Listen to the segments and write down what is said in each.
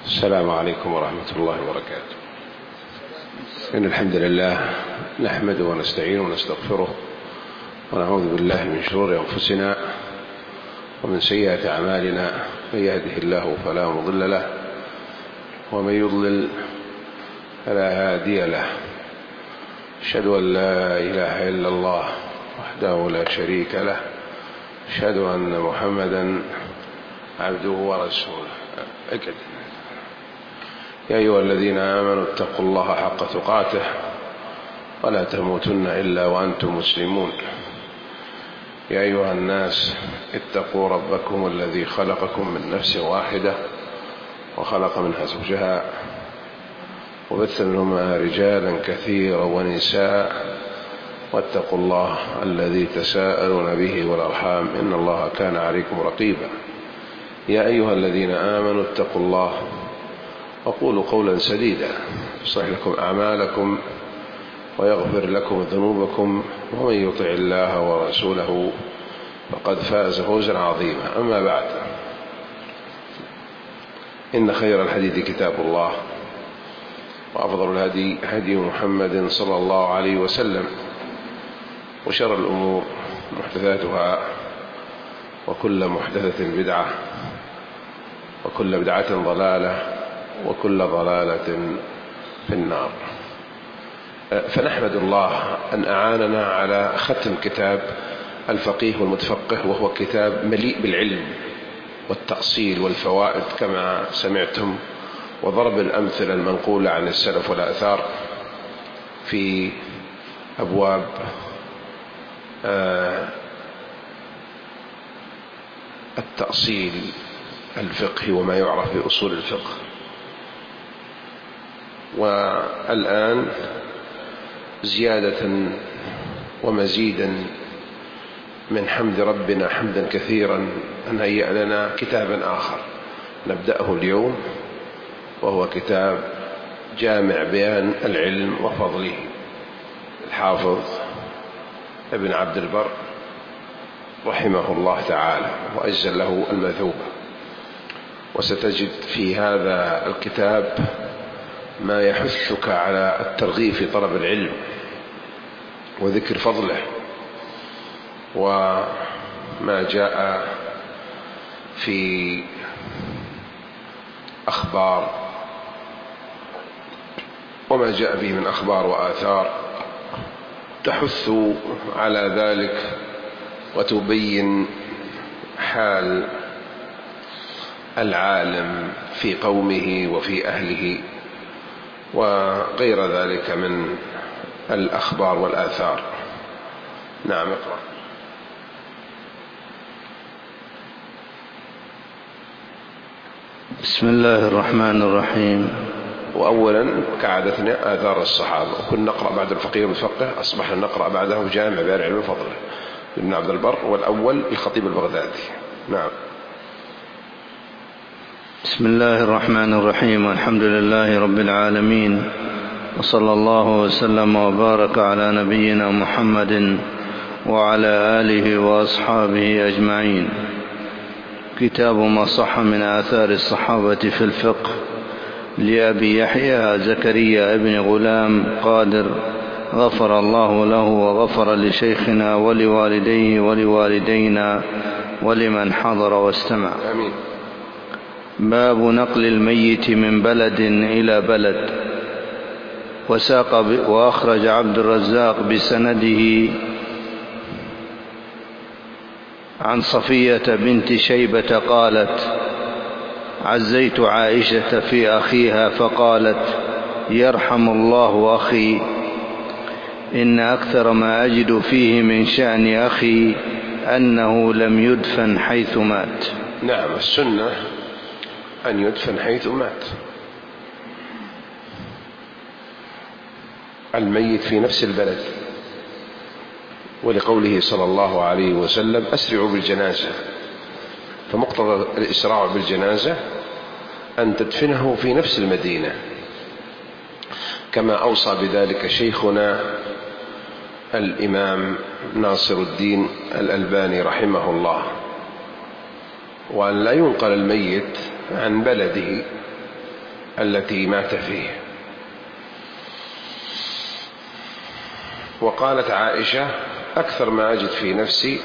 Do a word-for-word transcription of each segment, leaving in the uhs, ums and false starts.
السلام عليكم ورحمة الله وبركاته. إن الحمد لله نحمده ونستعينه ونستغفره ونعوذ بالله من شرور أنفسنا ومن سيئات أعمالنا، من يهده الله فلا مضل له ومن يضلل فلا هادي له. أشهد أن لا إله إلا الله وحده لا شريك له، أشهد أن محمدا عبده ورسوله. أكد. يا أيها الذين آمنوا اتقوا الله حق تقاته ولا تموتن إلا وأنتم مسلمون. يا أيها الناس اتقوا ربكم الذي خلقكم من نفس واحدة وخلق منها زوجها وبث منهما رجالا كثيرا ونساء، واتقوا الله الذي تساءلون به والأرحام إن الله كان عليكم رقيبا. يا أيها الذين آمنوا اتقوا الله وقولوا قولا سديدا يصلح لكم أعمالكم ويغفر لكم ذنوبكم، ومن يطع الله ورسوله فقد فاز فوزا عظيما. أما بعد، إن خير الحديث كتاب الله، وأفضل الهدي هدي محمد صلى الله عليه وسلم، وشر الأمور محدثاتها، وكل محدثة بدعة، وكل بدعة ضلالة، وكل ضلالة في النار. فنحمد الله أن أعاننا على ختم كتاب الفقيه والمتفقه، وهو كتاب مليء بالعلم والتأصيل والفوائد كما سمعتم، وضرب الأمثلة المنقولة عن السلف والآثار في أبواب التأصيل الفقهي وما يعرف بأصول الفقه. والآن زيادة ومزيدا من حمد ربنا حمدا كثيرا أن هيأ لنا كتابا آخر نبدأه اليوم، وهو كتاب جامع بيان العلم وفضله، الحافظ ابن عبد البر رحمه الله تعالى وأجزل له المثوبة. وستجد في هذا الكتاب ما يحثك على الترغيب في طلب العلم وذكر فضله، وما جاء في أخبار وما جاء به من أخبار وآثار تحث على ذلك وتبين حال العالم في قومه وفي أهله وغير ذلك من الأخبار والآثار. نعم، اقرأ. بسم الله الرحمن الرحيم. وأولا كعادتنا آثار الصحابة، وكنا نقرأ بعد الفقيه والمتفقه، أصبحنا نقرأ بعده جامع بيان العلم وفضله ابن عبد البر، والأول الخطيب البغدادي. نعم. بسم الله الرحمن الرحيم، والحمد لله رب العالمين، وصلى الله وسلم وبارك على نبينا محمد وعلى آله وأصحابه أجمعين. كتاب ما صح من آثار الصحابة في الفقه لأبي يحيى زكريا ابن غلام قادر، غفر الله له وغفر لشيخنا ولوالديه ولوالدينا ولمن حضر واستمع. آمين. باب نقل الميت من بلد إلى بلد. وساق ب... وأخرج عبد الرزاق بسنده عن صفية بنت شيبة قالت: عزيت عائشة في أخيها فقالت: يرحم الله أخي، إن أكثر ما أجد فيه من شأن أخي أنه لم يدفن حيث مات. نعم، السنة أن يدفن حيث مات، الميت في نفس البلد، ولقوله صلى الله عليه وسلم: أسرعوا بالجنازة. فمقتضى الإسراع بالجنازة أن تدفنه في نفس المدينة، كما أوصى بذلك شيخنا الإمام ناصر الدين الألباني رحمه الله، وأن لا ينقل الميت عن بلده التي مات فيه. وقالت عائشة: أكثر ما أجد في نفسي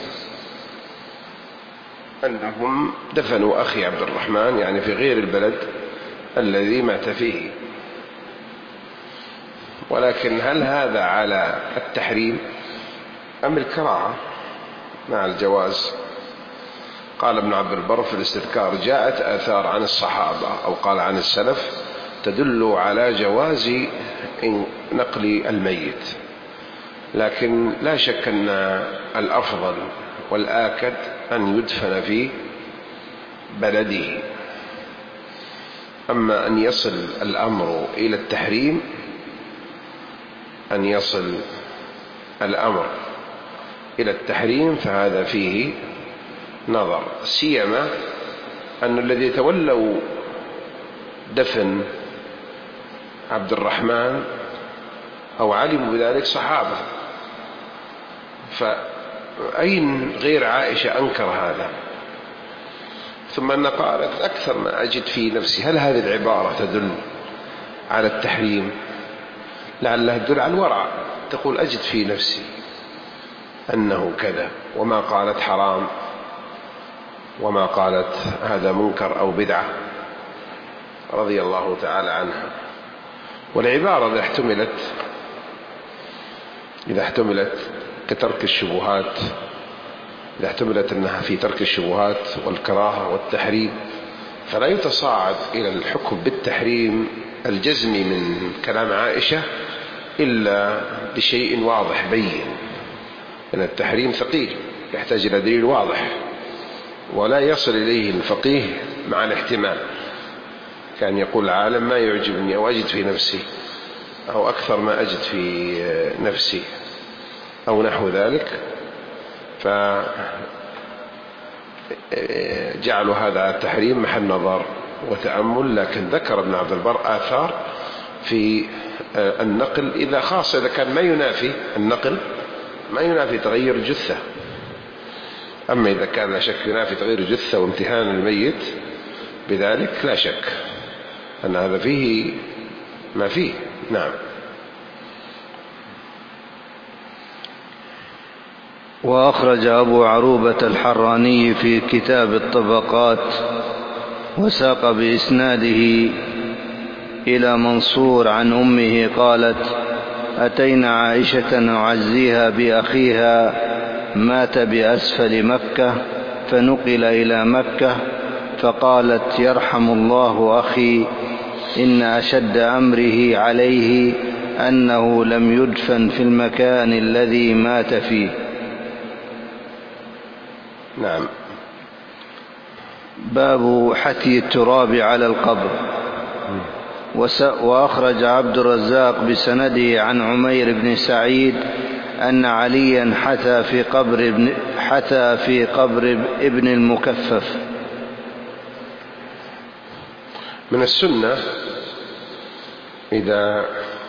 أنهم دفنوا أخي عبد الرحمن، يعني في غير البلد الذي مات فيه. ولكن هل هذا على التحريم أم الكراهة مع الجواز؟ قال ابن عبد البر في الاستذكار: جاءت آثار عن الصحابة أو قال عن السلف تدل على جواز نقل الميت، لكن لا شك أن الأفضل والآكد أن يدفن في بلده. أما أن يصل الأمر إلى التحريم، أن يصل الأمر إلى التحريم فهذا فيه نظر، سيما أن الذي تولوا دفن عبد الرحمن أو علموا بذلك صحابة، فأين غير عائشة أنكر هذا؟ ثم أن قالت: أكثر ما أجد في نفسي. هل هذه العبارة تدل على التحريم؟ لعلها تدل على الورع، تقول: أجد في نفسي أنه كذا، وما قالت حرام، وما قالت هذا منكر أو بدعة، رضي الله تعالى عنها. والعبارة إذا احتملت إذا احتملت كترك الشبهات، إذا احتملت أنها في ترك الشبهات والكراهة والتحريم، فلا يتصاعد إلى الحكم بالتحريم الجزمي من كلام عائشة إلا بشيء واضح بين، لأن التحريم ثقيل يحتاج إلى دليل واضح، ولا يصل إليه الفقيه مع الاحتمال، كان يقول العالم: ما يعجبني أو أجد في نفسي، أو أكثر ما أجد في نفسي، أو نحو ذلك، فجعلوا هذا التحريم محل نظر وتأمل. لكن ذكر ابن عبد البر آثار في النقل، إذا خاصة إذا كان ما ينافي النقل، ما ينافي تغير الجثة. أما إذا كان لا شك ينافي تغير الجثة وامتهان الميت بذلك، لا شك أن هذا فيه ما فيه. نعم. وأخرج أبو عروبة الحراني في كتاب الطبقات وساق بإسناده إلى منصور عن أمه قالت: أتينا عائشة نعزيها بأخيها مات بأسفل مكة، فنقل إلى مكة، فقالت: يرحم الله أخي، إن أشد أمره عليه أنه لم يدفن في المكان الذي مات فيه. نعم. باب حثي التراب على القبر. وأخرج عبد الرزاق بسنده عن عمير بن سعيد أن عليا حثى في قبر ابن, حثى في قبر ابن المكفف. من السنة إذا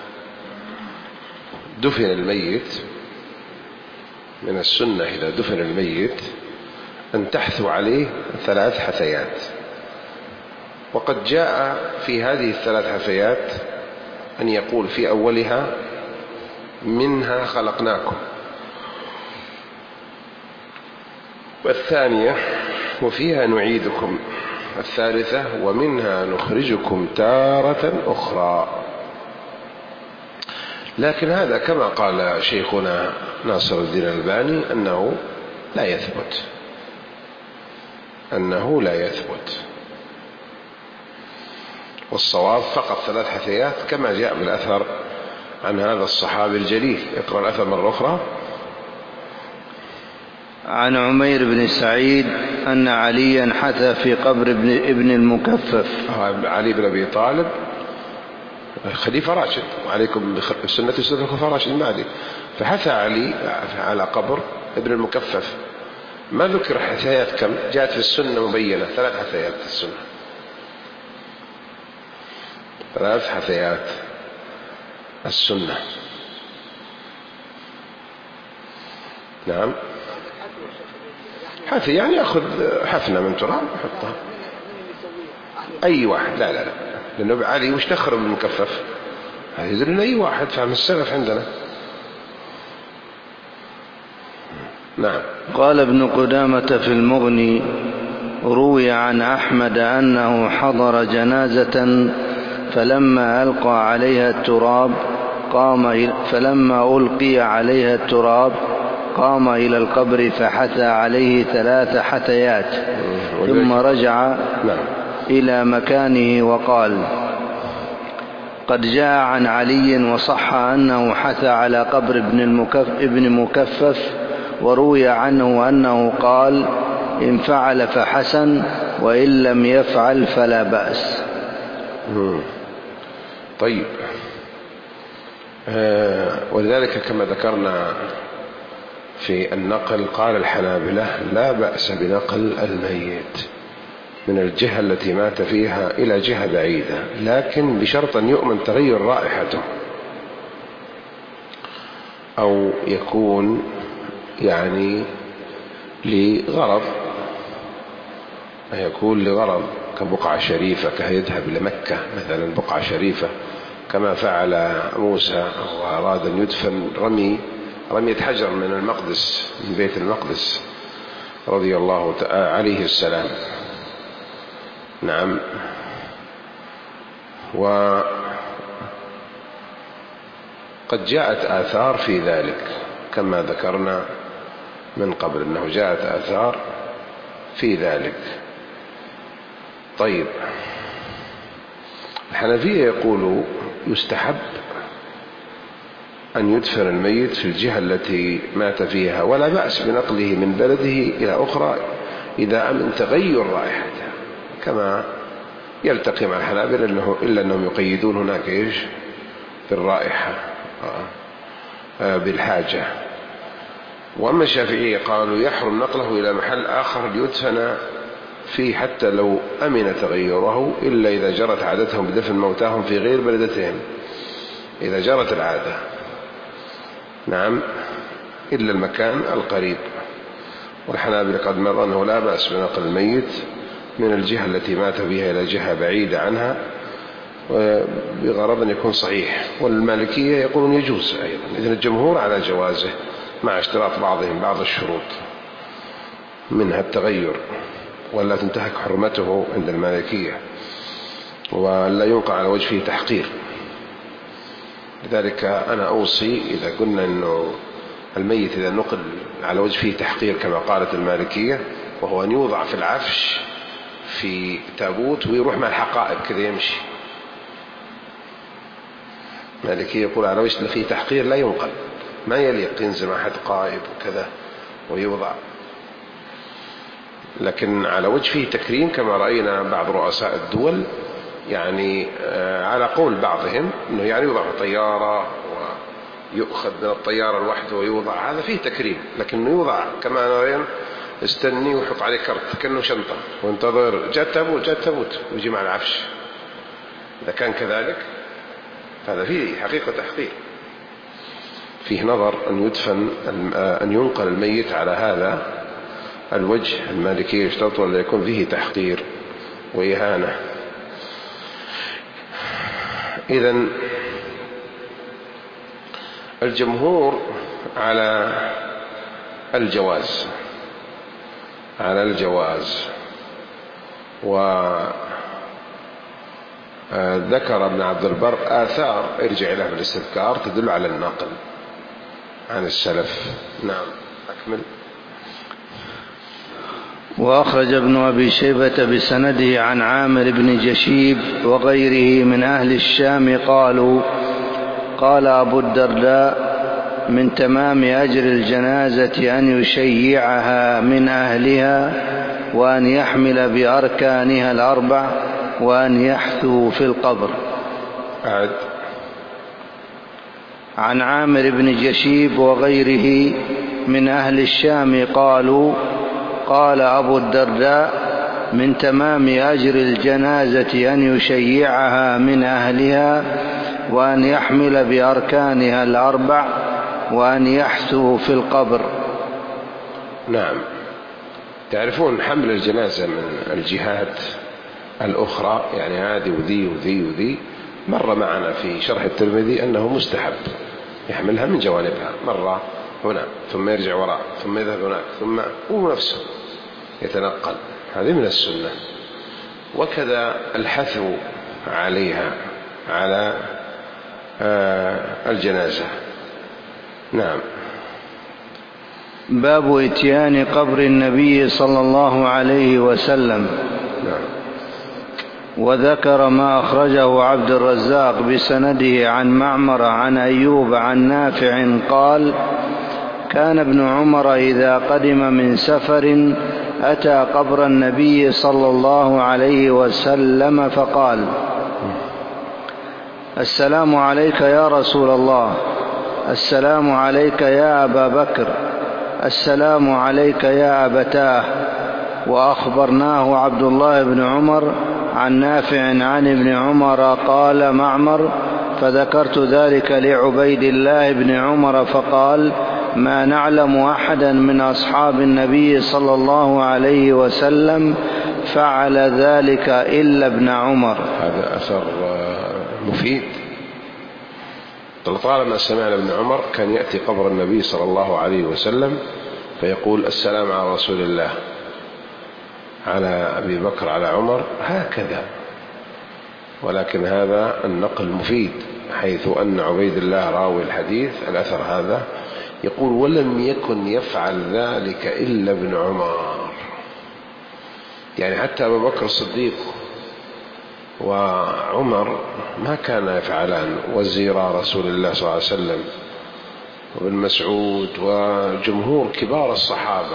دفن الميت من السنة إذا دفن الميت أن تحثوا عليه ثلاث حثيات. وقد جاء في هذه الثلاث حثيات أن يقول في أولها: منها خلقناكم، والثانية: وفيها نعيدكم، الثالثة: ومنها نخرجكم تارة أخرى. لكن هذا كما قال شيخنا ناصر الدين الألباني أنه لا يثبت أنه لا يثبت والصواب فقط ثلاث حثيات كما جاء بالأثر عن هذا الصحابي الجليل. اقرأ الأثر مرة أخرى. عن عمير بن سعيد أن عليا حثى في قبر ابن, ابن المكفف. علي بن أبي طالب خليفة راشد، وعليكم بسنة سنة الخلفاء الراشدين بعدي، فحثى علي على قبر ابن المكفف. ما ذكر حثيات كم جاءت في السنة مبينة، ثلاث حثيات في السنة، ثلاث حثيات السنة. نعم. حثي يعني يأخذ حفنة من تراب يحطها أي واحد، لا لا لا لأنه علي وش دخل بالمكفف؟ هذا يدل أي واحد فهم السلف عندنا. نعم. قال ابن قدامة في المغني: روي عن أحمد أنه حضر جنازة فلما ألقى عليها التراب قام فلما ألقي عليها التراب قام إلى القبر فحثى عليه ثلاث حثيات ثم رجع إلى مكانه وقال: قد جاء عن علي وصح أنه حثى على قبر ابن مكفف، وروي عنه أنه قال: إن فعل فحسن وإن لم يفعل فلا بأس. طيب. آه ولذلك كما ذكرنا في النقل قال الحنابلة لا بأس بنقل الميت من الجهة التي مات فيها إلى جهة بعيدة، لكن بشرط أن يؤمن تغير رائحته، أو يكون يعني لغرض، يكون لغرض كبقعة شريفة، كيذهب إلى مكة مثلا بقعة شريفة كما فعل موسى وأراد أن يدفن رمي رمية حجر من المقدس، من بيت المقدس رضي الله تعالى عليه السلام. نعم. وقد جاءت آثار في ذلك كما ذكرنا من قبل أنه جاءت آثار في ذلك. طيب. الحنفية يقول يستحب أن يدفن الميت في الجهة التي مات فيها، ولا بأس بنقله من بلده إلى أخرى إذا أمن تغير رائحته، كما يلتقي مع الحنابلة إنه إلا أنهم يقيدون هناك إيش بالرائحة بالحاجة. وأما الشافعية قالوا يحرم نقله إلى محل آخر ليدفن فيه حتى لو أمن تغيره، إلا إذا جرت عادتهم بدفن موتاهم في غير بلدتهم، إذا جرت العادة. نعم. إلا المكان القريب. والحنابلة قد مر أنه لا بأس بنقل الميت من الجهة التي مات بها إلى جهة بعيدة عنها بغرض أن يكون صحيح. والمالكية يقولون يجوز أيضا، إذن الجمهور على جوازه مع اشتراط بعضهم بعض الشروط منها التغير، ولا تنتهك حرمته عند المالكية، ولا ينقع على وجهه تحقير. لذلك أنا أوصي إذا قلنا أنه الميت إذا نقل على وجهه تحقير كما قالت المالكية، وهو أن يوضع في العفش في تابوت ويروح مع الحقائب كذا يمشي. المالكية يقول على وجه فيه تحقير لا ينقل، ما يليق ينزل مع أحد قائب وكذا ويوضع. لكن على وجه فيه تكريم كما رأينا بعض رؤساء الدول، يعني على قول بعضهم أنه يعني يوضع في طيارة ويؤخذ من الطيارة لوحده ويوضع، هذا فيه تكريم. لكن يوضع كما نرين استني ويحط عليه كرت كأنه شنطة وانتظر جاء تابوت جاء تابوت ويجي مع العفش. إذا كان كذلك هذا فيه حقيقة تحقير، فيه نظر أن يدفن أن ينقل الميت على هذا الوجه. المالكية يشترطوا أن يكون فيه تحقير وإهانة. إذن الجمهور على الجواز على الجواز وذكر ابن عبد البر آثار ارجع لها بالاستذكار تدل على النقل عن السلف. نعم. أكمل. وأخرج ابن أبي شيبة بسنده عن عامر بن جشيب وغيره من أهل الشام قالوا: قال أبو الدرداء: من تمام أجر الجنازة أن يشيعها من أهلها، وأن يحمل بأركانها الأربع، وأن يحثو في القبر. أعد. عن عامر بن جشيب وغيره من أهل الشام قالوا: قال أبو الدرداء: من تمام أجر الجنازة أن يشيعها من أهلها، وأن يحمل بأركانها الأربع، وأن يحثو في القبر. نعم. تعرفون حمل الجنازة من الجهات الأخرى، يعني هذه وذي وذي وذي، مر معنا في شرح الترمذي أنه مستحب يحملها من جوانبها، مرة هنا ثم يرجع وراء ثم يذهب هناك ثم هو نفسه يتنقل، هذه من السنة. وكذا الحث عليها على الجنازة. نعم. باب إتيان قبر النبي صلى الله عليه وسلم. نعم. وذكر ما أخرجه عبد الرزاق بسنده عن معمر عن أيوب عن نافع قال: كان ابن عمر إذا قدم من سفر أتى قبر النبي صلى الله عليه وسلم فقال: السلام عليك يا رسول الله، السلام عليك يا أبا بكر، السلام عليك يا أبتاه. وأخبرناه عبد الله بن عمر عن نافع عن ابن عمر قال معمر: فذكرت ذلك لعبيد الله بن عمر فقال: ما نعلم أحدا من أصحاب النبي صلى الله عليه وسلم فعل ذلك إلا ابن عمر. هذا أثر مفيد. طالما سمعنا ابن عمر كان يأتي قبر النبي صلى الله عليه وسلم فيقول: السلام على رسول الله، على أبي بكر، على عمر، هكذا. ولكن هذا النقل مفيد، حيث أن عبيد الله راوي الحديث الأثر هذا يقول: ولم يكن يفعل ذلك إلا ابن عمر. يعني حتى أبو بكر الصديق وعمر ما كان يفعلان، وزيرا رسول الله صلى الله عليه وسلم وابن مسعود وجمهور كبار الصحابة،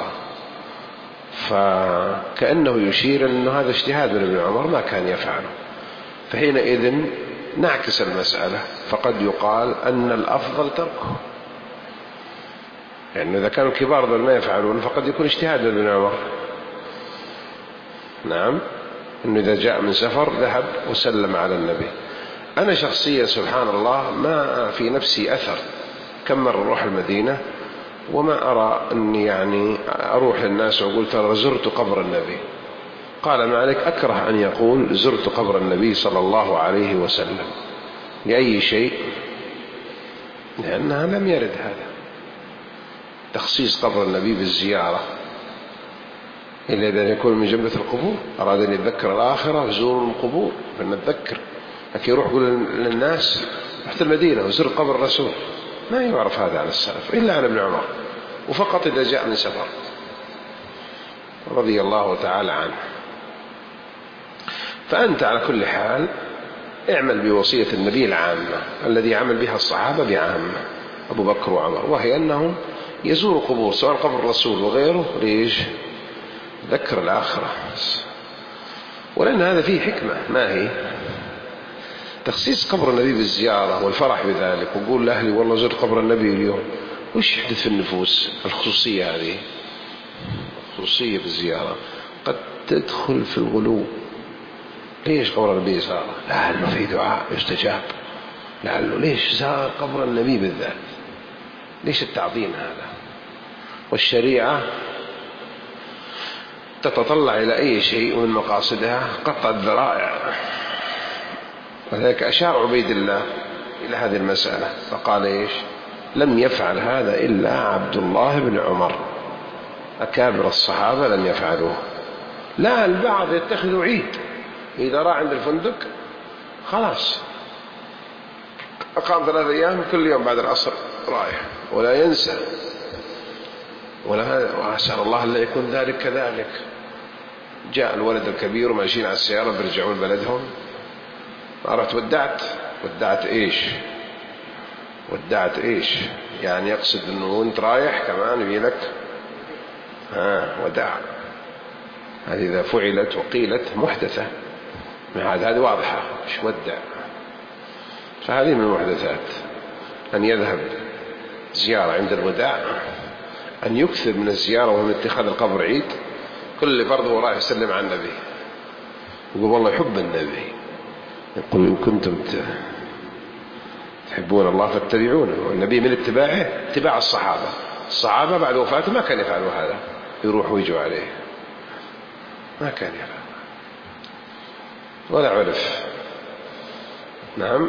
فكأنه يشير أن هذا اجتهاد من ابن عمر ما كان يفعله. فحينئذ نعكس المسألة، فقد يقال أن الأفضل تركه، يعني إذا كانوا الكبار دول ما يفعلون فقد يكون اجتهاد من ابن عمر. نعم، أنه إذا جاء من سفر ذهب وسلم على النبي. أنا شخصيا سبحان الله ما في نفسي أثر، كم مرة أروح المدينة وما أرى أني يعني أروح للناس وأقول ترى زرت قبر النبي. قال مالك: أكره أن يقول زرت قبر النبي صلى الله عليه وسلم. لأي شيء؟ لأنها لم يرد هذا تخصيص قبر النبي بالزيارة، إلا إذا يكون من جملة القبور، أراد أن يتذكر الآخرة زوروا القبور فنتذكر. لكن يروح يقول للناس رحت المدينة وزر قبر الرسول، ما يعرف هذا عن السلف إلا عن ابن عمر، وفقط إذا جاء من سفر رضي الله تعالى عنه. فأنت على كل حال اعمل بوصية النبي العامة الذي عمل بها الصحابة بعامة أبو بكر وعمر، وهي أنهم يزوروا قبور سواء قبر الرسول وغيره. ليش؟ ذكر الآخرة. ولأن هذا فيه حكمة، ما هي؟ تخصيص قبر النبي بالزيارة والفرح بذلك، وقول لأهلي والله زرت قبر النبي اليوم. وش يحدث في النفوس؟ الخصوصية هذه، خصوصية بالزيارة قد تدخل في الغلو. ليش قبر النبي زاره؟ لعله في دعاء يستجاب، لعله. ليش زار قبر النبي بالذات؟ ليش التعظيم هذا؟ والشريعة تتطلع إلى أي شيء من مقاصدها قطع الذرائع. وذلك أشار عبيد الله إلى هذه المسألة فقال إيش؟ لم يفعل هذا إلا عبد الله بن عمر، أكابر الصحابة لم يفعلوه. لا، البعض يتخذ عيد، إذا راح عند الفندق خلاص أقام ثلاثة أيام كل يوم بعد العصر رايح، ولا ينسى. ولا وأسأل الله أن لا يكون ذلك كذلك. جاء الولد الكبير وماشيين على السيارة بيرجعون بلدهم، عرفت ودعت ودعت إيش ودعت إيش يعني يقصد أنه وانت رايح كمان يبي لك ها وداع. هذه إذا فعلت وقيلت محدثة، هذه واضحة مش ودع. فهذه من المحدثات أن يذهب زيارة عند الوداع، أن يكثر من الزيارة ومن اتخاذ القبر عيد. كل فرد هو رايح يسلم على النبي يقول والله يحب النبي، يقول إن كنتم تحبون الله فاتبعونه. والنبي من اتباعه اتباع الصحابة. الصحابة بعد وفاته ما كان يفعلوا هذا، يروحوا ويجوا عليه، ما كان يفعل. ولا عرف. نعم.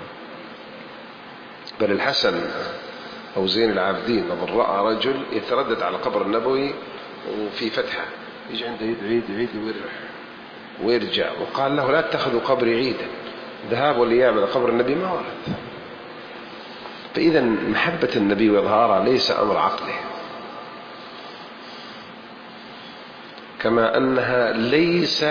بل الحسن أو زين العابدين نظر رأى رجل يتردد على القبر النبوي وفي فتحة، يجي عنده يدعي يدعي ويرجع، وقال له لا تتخذوا قبري عيدا، ذهاب والإياب إلى قبر النبي ما ورد. فإذا محبة النبي وإظهارها ليس أمر عقله، كما أنها ليس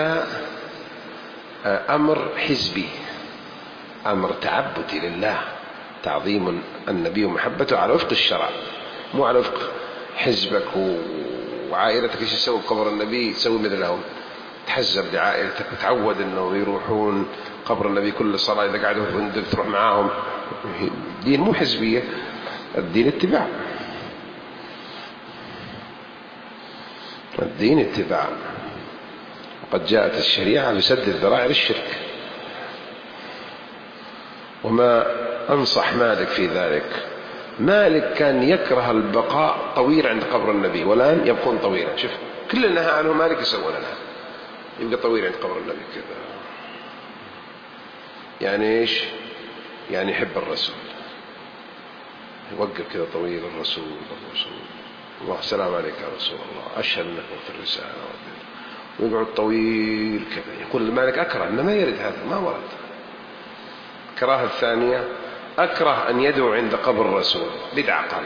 أمر حزبي، أمر تعبدي لله، تعظيم النبي ومحبته على وفق الشرع، مو على وفق حزبك وعائلتك. ايش يسوي بقبر النبي؟ تسوي مثلهم، تحزب لعائلتك وتعود انه يروحون قبر النبي كل صلاة، اذا قعدوا في الفندق تروح معاهم. دين مو حزبية، الدين اتباع، الدين اتباع. وقد جاءت الشريعة لسد الذرائع للشرك، وما أنصح مالك في ذلك. مالك كان يكره البقاء طويل عند قبر النبي، والآن يبقون طويلا. شوف كل اللي نهى عنه مالك يسوون الآن، يبقى طويل عند قبر النبي كذا. يعني إيش؟ يعني يحب الرسول، يوقف كذا طويل الرسول الرسول الله السلام عليك يا رسول الله، أشهد أنك في الرسالة، ويقعد طويل كذا. يقول مالك أكره، إنما ما يرد هذا، ما ورد. الكراهة الثانية أكره أن يدعو عند قبر الرسول، بدعة قال،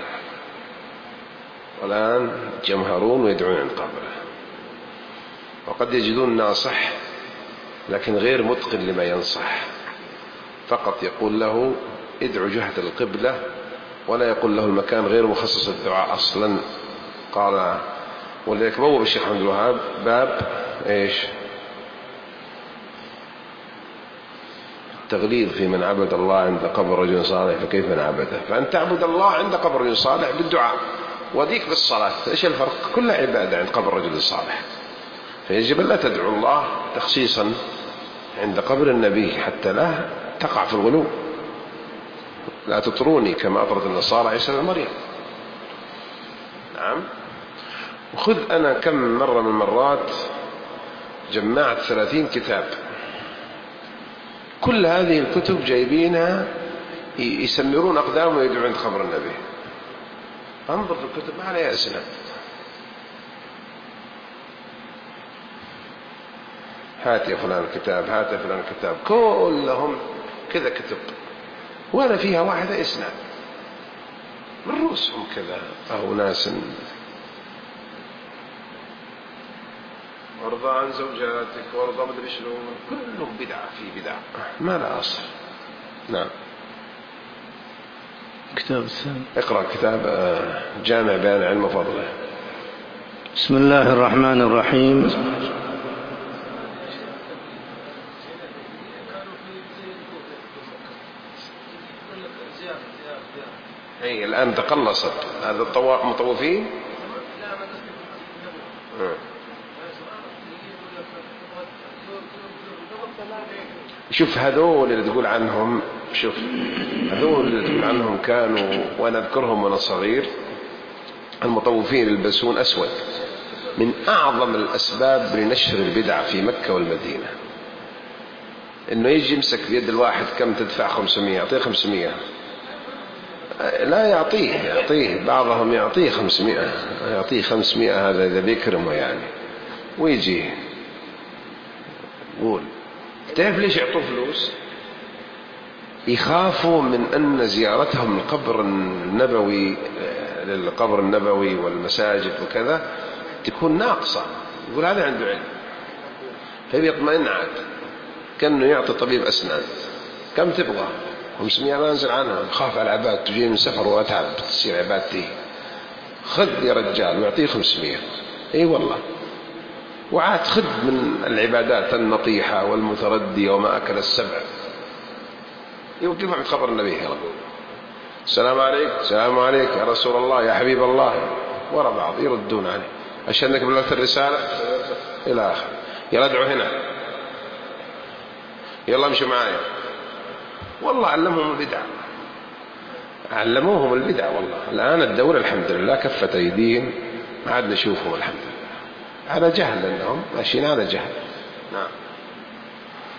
والآن جمهرون ويدعون عند قبره. وقد يجدون ناصح لكن غير متقن لما ينصح، فقط يقول له ادعو جهة القبلة، ولا يقول له المكان غير مخصص الدعاء أصلا. قال ولذلك بوب الشيخ عبد الوهاب باب إيش؟ التغليظ في من عبد الله عند قبر رجل صالح فكيف نعبده. فأن تعبد الله عند قبر رجل صالح بالدعاء، وديك بالصلاة، إيش الفرق؟ كلها عبادة عند قبر رجل صالح. فيجب لا تدعو الله تخصيصا عند قبر النبي حتى لا تقع في الغلو. لا تطروني كما أطرت النصارى عيسى بن مريم. نعم. وخذ أنا كم مرة من المرات جمعت ثلاثين كتاب، كل هذه الكتب جايبينها يسمرون أقدامهم ويدعون عند قبر النبي. انظر في الكتب ما عليها أسناد. هات يا فلان الكتاب، هات يا فلان الكتاب، كلهم كذا كتب، ولا فيها واحدة إسناد. من رؤوسهم كذا أو ناس وارضى عن زوجاتك وارضى مدري شنو، كلهم بدعة في بدعة ما لا أصل. نعم. كتاب الثاني اقرأ كتاب جامع بيان علم وفضله. بسم الله الرحمن الرحيم. هي الآن تقلصت، هذا الطواف مطوفين. شوف هذول اللي تقول عنهم، شوف هذول اللي تقول عنهم كانوا، وأنا أذكرهم وأنا صغير، المطوفين يلبسون أسود. من أعظم الأسباب لنشر البدع في مكة والمدينة إنه يجي يمسك بيد الواحد كم تدفع؟ خمسمية، يعطيه خمسمية. لا يعطيه يعطيه بعضهم يعطيه خمسمائة، يعطيه خمسمائة، هذا إذا بيكرمه يعني. ويجي يقول تعرف ليش يعطوه فلوس؟ يخافوا من أن زيارتهم القبر النبوي للقبر النبوي والمساجد وكذا تكون ناقصة. يقول هذا عنده علم، فبيطمئن عاد كأنه يعطي طبيب أسنان. كم تبغى؟ خمسمائة. ما أنزل عنها، خاف على العباد، تجي من سفر وأتعب تصير عبادتي. خذ يا رجال، ويعطيه خمسمائة. أي والله. وعاد خذ من العبادات النطيحة والمتردية وما أكل السبع. يوقف عند قبر النبي يا رب، السلام عليك، السلام عليك يا رسول الله، يا حبيب الله، ورا بعض يردون عليه، أشهد أنك بلغت الرسالة إلى آخر. يلا ادعوا هنا، يلا امشوا معايا. والله علمهم البدع، علموهم البدع. والله الآن الدولة الحمد لله كفت أيديهم، ما عاد نشوفهم الحمد لله، على جهل، لأنهم ماشيين على جهل. نعم.